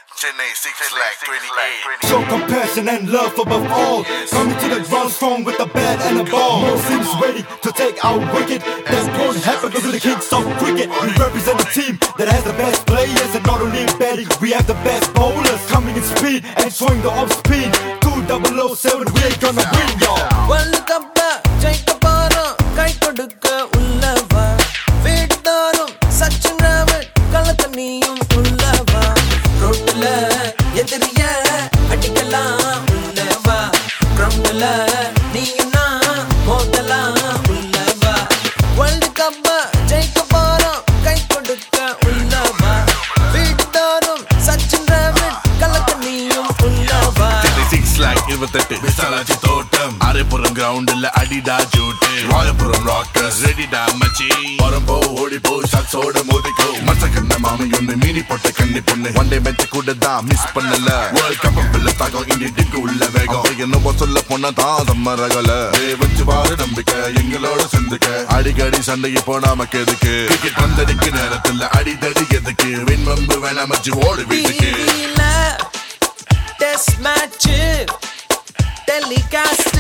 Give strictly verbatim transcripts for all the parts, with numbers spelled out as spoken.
Chennai six lakh twenty-eight. Show compassion and love above all. Coming to the ground strong with a bat and a ball. Muslims ready to take our wicket. That won't happen because we're the kings of cricket. We represent a team that has the best players, and not only in batting, we have the best bowlers. Coming in speed and showing the off speed. two thousand seven, we ain't gonna win, y'all. World Cup ஜெயிக்க போறோம், கை கொடுக்க உள்ளவா. வீட்டுதாரும் சச்சின் ராவத், களத்துல நீயும் உள்ளவா. ரோட்ல எதிரிய அடிக்கலாம் உள்ளவா. கிரவுண்ட்ல நீயும் நான் மோதலாம் உள்ளவா. World Cup ஜெயிக்க போறோம், கை கொடுக்க உள்ளவா. வீட்டுதாரும் சச்சின் ராவத், களத்துல நீயும் உள்ளவா. six lakh twenty-eight விசாலாச்சி தோட்டம் அரேபுரம் கிரவுண்ட்ல அடிடா ஜூட்டு ராயபுரம் ராக்கர்ஸ் ரெடிடா மச்சி பரம்போ ஓடிப்போ ஷாட்ஸோட மோதிக்கோ மச்சக்கண்ண மாமி ஒண்ணு மீனி போட்ட கண்ணி பொண்ணு ஒன் டே மேட்ச் கூட தான் மிஸ் பண்ணல வேர்ல்ட் கப் பில்ல தாகம் இங்க டிக்கு உள்ள வேகம் என்னமோ சொல்ல பொண்ண தான் சம்மரகல வச்சு பாரு நம்பிக்கை எங்களோட சேர்ந்துக்க அடிக்கடி சண்டைக்கு போனாம எதுக்கு கிரிக்கெட் பந்தடிக்கு நேரத்துல அடிதடி எதுக்கு வின் வம்பு வேணாம் மச்சி ஓடு வீட்டுக்கு டெஸ்ட் மேட்ச் டெலிகாஸ்ட்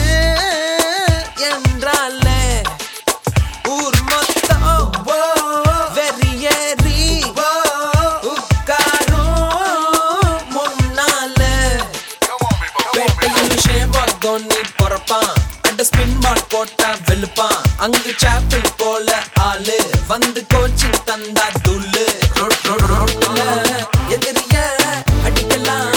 என்றாலே ஊர் மொத்தம் வெறியேறி உட்காரும் முன்னால பேட்டையில் ஷேபால் தோனி பொறப்பான் அண்ட ஸ்பின் பால் போட்டா வெளுப்பான் அங்கு சாப்பிள் போல ஆளு வந்து கோச்சிங் தந்தா துள்ளு ரோட்ல எதிரிய அடிக்கலாம்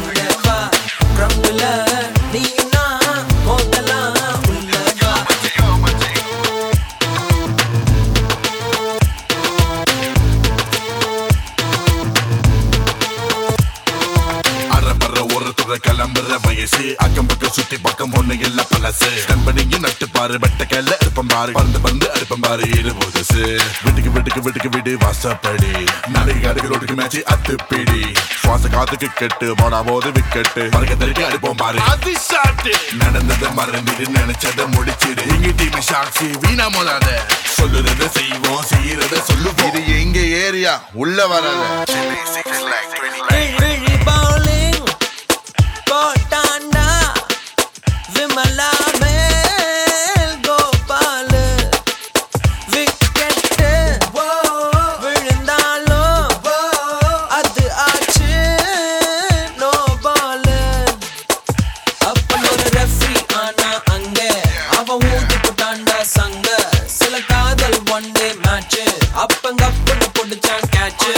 கிளம்புற வயசு அக்கம் பக்கம் சுத்தி பக்கம் பொண்ணு எல்லாம் பழசு கம்பெனியும் நட்டு பாரு வெட்ட கையில இருப்பம் பாரு பந்து பந்து அறுப்பம் பாரு இரு புதுசு வீட்டுக்கு வீட்டுக்கு வீட்டுக்கு வீடு வாசப்படி நாளைக்கு அடிகளோடுக்கு மேட்ச் அத்து பிடி சுவாச காத்துக்கு கெட்டு போனா போது விக்கெட்டு மறுக்க தறிக்கு அடிப்போம் பாரு அது சாட்டு நடந்ததை மறந்துட்டு நினைச்சதை முடிச்சிடு இங்க டீம் சாட்சி வீணா மோதாத சொல்லுறத செய்வோம் செய்யறத சொல்லுவோம் இது எங்க ஏரியா உள்ள வராத Chennai six lakh twenty-eight. கோட்டாண்டா Vimala மேல் கோபால் விக்கெட்டு விழுந்தாலும் அது ஆச்சு நோ பால் அப்பன் ஒரு ரெஃப்ரி ஆனா அங்க அவன் ஊதி போட்டாண்டா சங்க சில காதல் ஒன் டே மேட்ச் அப்பங்க அப்பன்னு பிடிச்சான் catch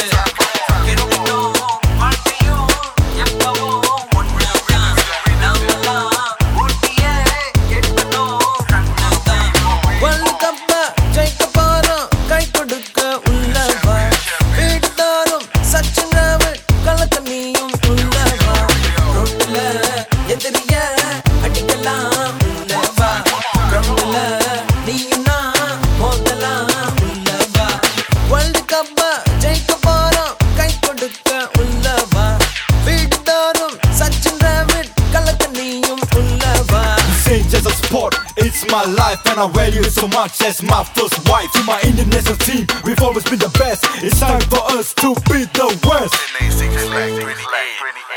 Just a sport, it's my life and I value it so much as my first wife. To my Indian national team, we've always been the best. It's time for us to beat the West. Chennai six lakh twenty-eight.